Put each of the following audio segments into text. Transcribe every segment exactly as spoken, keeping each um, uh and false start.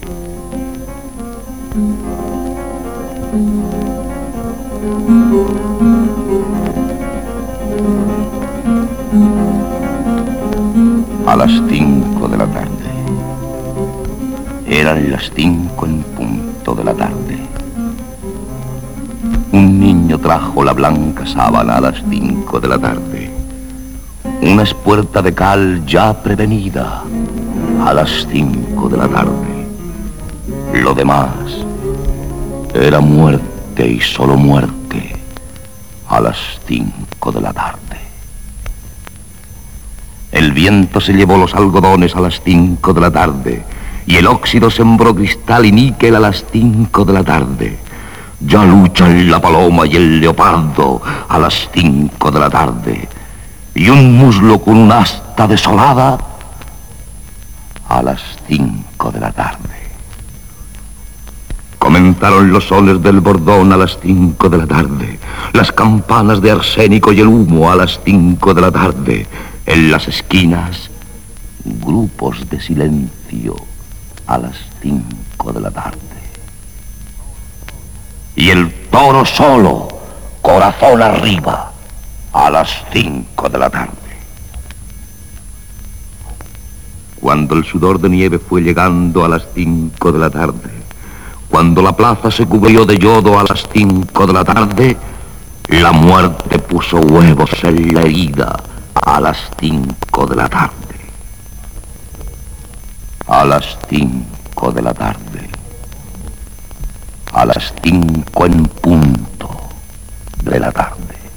A las cinco de la tarde. Eran las cinco en punto de la tarde. Un niño trajo la blanca sábana a las cinco de la tarde. Una espuerta de cal ya prevenida a las cinco de la tarde. Lo demás era muerte y solo muerte a las cinco de la tarde. El viento se llevó los algodones a las cinco de la tarde y el óxido sembró cristal y níquel a las cinco de la tarde. Ya luchan la paloma y el leopardo a las cinco de la tarde y un muslo con un asta desolada a las cinco de la tarde. Comenzaron los soles del bordón a las cinco de la tarde, las campanas de arsénico y el humo a las cinco de la tarde. En las esquinas, grupos de silencio a las cinco de la tarde. Y el toro solo, corazón arriba, a las cinco de la tarde. Cuando el sudor de nieve fue llegando a las cinco de la tarde, cuando la plaza se cubrió de yodo a las cinco de la tarde, la muerte puso huevos en la herida a las cinco de la tarde. A las cinco de la tarde. A las cinco en punto de la tarde.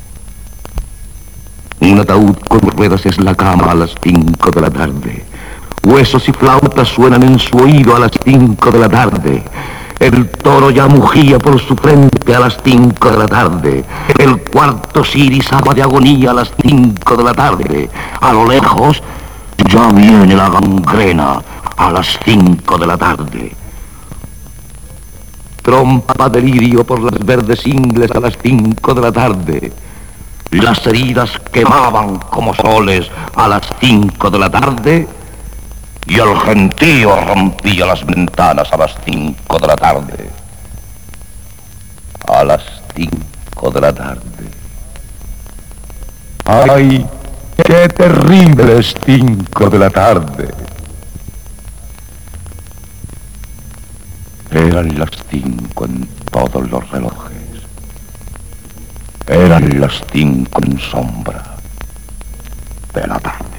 Un ataúd con ruedas es la cama a las cinco de la tarde. Huesos y flautas suenan en su oído a las cinco de la tarde. El toro ya mugía por su frente a las cinco de la tarde. El cuarto sí irisaba de agonía a las cinco de la tarde. A lo lejos ya viene la gangrena a las cinco de la tarde. Trompa de lirio por las verdes ingles a las cinco de la tarde. Las heridas quemaban como soles a las cinco de la tarde. Y el gentío rompía las ventanas a las cinco de la tarde. A las cinco de la tarde. ¡Ay, qué terribles cinco de la tarde! Eran las cinco en todos los relojes. Eran las cinco en sombra de la tarde.